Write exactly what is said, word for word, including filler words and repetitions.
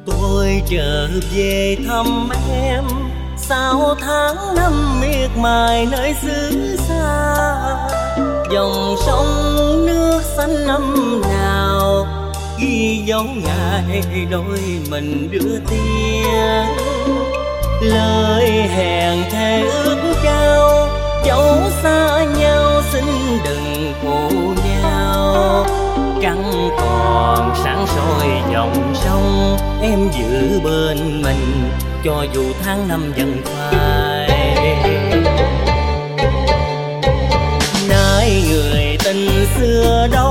tôi trở về thăm em sau tháng năm miệt mài nơi xứ xa. Dòng sông nước xanh năm nào ghi dấu ngày đôi mình đưa tiếng. Lời hẹn thề ước trao dẫu xa nhau xin đừng khổ nhau. Trăng còn sáng soi dòng sông em giữ bên mình cho dù tháng năm dần phai. Nay người tình xưa đâu